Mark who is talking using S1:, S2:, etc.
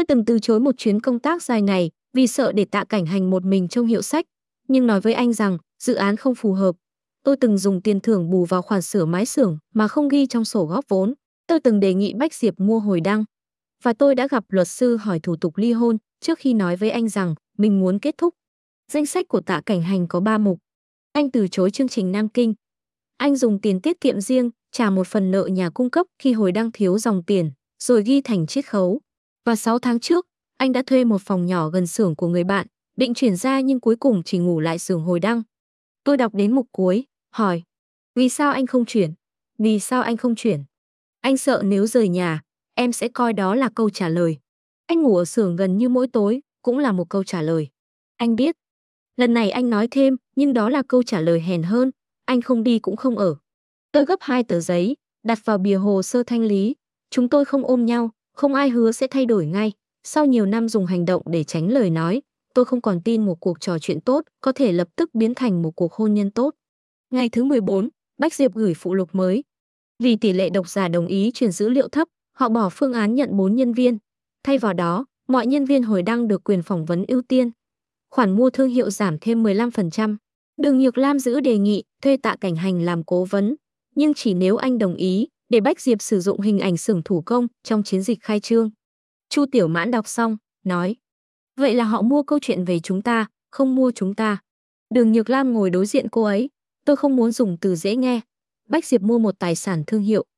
S1: Tôi từng từ chối một chuyến công tác dài ngày vì sợ để Tạ Cảnh Hành một mình trông hiệu sách, nhưng nói với anh rằng dự án không phù hợp. Tôi từng dùng tiền thưởng bù vào khoản sửa mái xưởng mà không ghi trong sổ góp vốn. Tôi từng đề nghị Bách Diệp mua hồi đăng. Và tôi đã gặp luật sư hỏi thủ tục ly hôn trước khi nói với anh rằng mình muốn kết thúc. Danh sách của Tạ Cảnh Hành có 3 mục. Anh từ chối chương trình Nam Kinh. Anh dùng tiền tiết kiệm riêng trả một phần nợ nhà cung cấp khi hồi đăng thiếu dòng tiền, rồi ghi thành chiết khấu. Và 6 tháng trước, anh đã thuê một phòng nhỏ gần xưởng của người bạn, định chuyển ra nhưng cuối cùng chỉ ngủ lại xưởng hồi đăng. Tôi đọc đến mục cuối, hỏi: vì sao anh không chuyển? Vì sao anh không chuyển? Anh sợ nếu rời nhà, em sẽ coi đó là câu trả lời. Anh ngủ ở xưởng gần như mỗi tối, cũng là một câu trả lời. Anh biết. Lần này anh nói thêm, nhưng đó là câu trả lời hèn hơn. Anh không đi cũng không ở. Tôi gấp 2 tờ giấy, đặt vào bìa hồ sơ thanh lý. Chúng tôi không ôm nhau, không ai hứa sẽ thay đổi ngay. Sau nhiều năm dùng hành động để tránh lời nói, tôi không còn tin một cuộc trò chuyện tốt có thể lập tức biến thành một cuộc hôn nhân tốt. Ngày thứ 14, Bách Diệp gửi phụ lục mới. Vì tỷ lệ độc giả đồng ý truyền dữ liệu thấp, họ bỏ phương án nhận 4 nhân viên. Thay vào đó, mọi nhân viên hồi đăng được quyền phỏng vấn ưu tiên. Khoản mua thương hiệu giảm thêm 15%. Đường Nhược Lam giữ đề nghị thuê Tạ Cảnh Hành làm cố vấn, nhưng chỉ nếu anh đồng ý để Bách Diệp sử dụng hình ảnh xưởng thủ công trong chiến dịch khai trương. Chu Tiểu Mãn đọc xong, nói: vậy là họ mua câu chuyện về chúng ta, không mua chúng ta. Đường Nhược Lam ngồi đối diện cô ấy. Tôi không muốn dùng từ dễ nghe. Bách Diệp mua một tài sản thương hiệu,